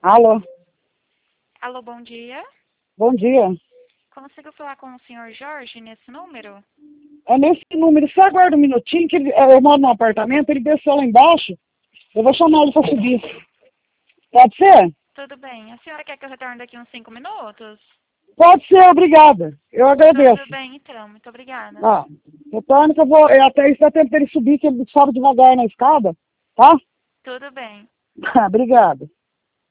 Alô, Alô, bom dia. bom dia. Consigo falar com o senhor Jorge nesse número? É nesse número, só aguarda um minutinho que eu moro num apartamento, ele desceu lá embaixo, eu vou chamar ele para subir. Pode ser? Tudo bem. A senhora quer que eu retorne daqui uns 5 minutos? Pode ser, obrigada. Eu agradeço. Tudo bem, então. Muito obrigada. Ah, retorno que eu vou, até isso dá tempo dele subir, que ele sobe devagar na escada, tá? Tudo bem. Obrigada.